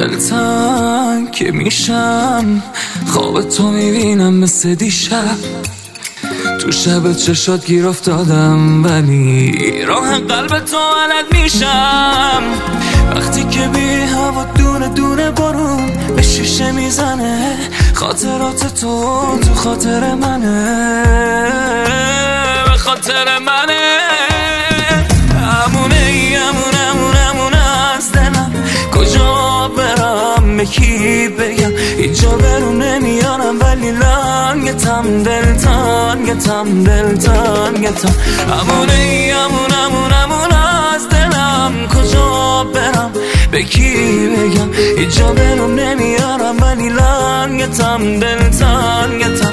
دلتنگ که میشم، خواب تو میبینم مثل دیشب. تو شب چشات گیر افتادم ولی راه قلب تو علت میشم. وقتی که بی هوا دونه دونه بارون به شیشه میزنه، خاطرات تو خاطر منه، به خاطر منه. امونه از دلم، کجا برم به کی بگم؟ هیچ جا برون نمیارم ولی لنگتم، دلتنگتم. امونه از دلم، کجا برم به کی بگم؟ هیچ جا برون نمیارم ولی لنگتم، دلتنگتم.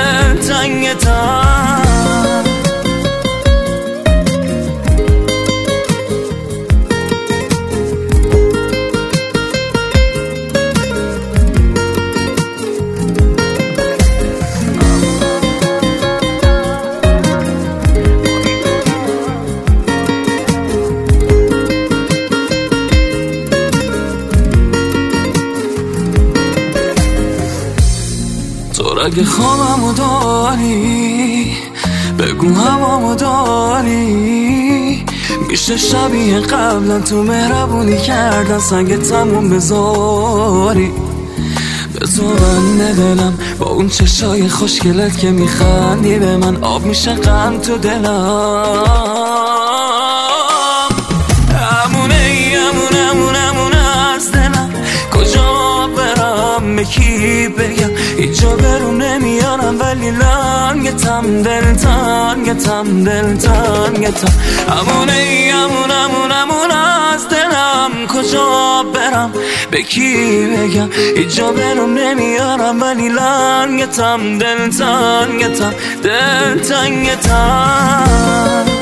تو اگه خوابمو داری بگو هوامو داری، میشه شبیه قبلا تو مهربونی کردن سنگ تموم بذاری. به تو بنده دلم با اون چشای خوشگلت که میخندی به من، آب میشه غم تو دلم. امونه از دلم، کجا برم به کی بگم؟ هیچ جا برون نمیارم ولی لنگتم، دلتنگتم. امونه از دلم، کجا برم به کی بگم؟ هیچ جا برون نمیارم ولی لنگتم، دلتنگتم.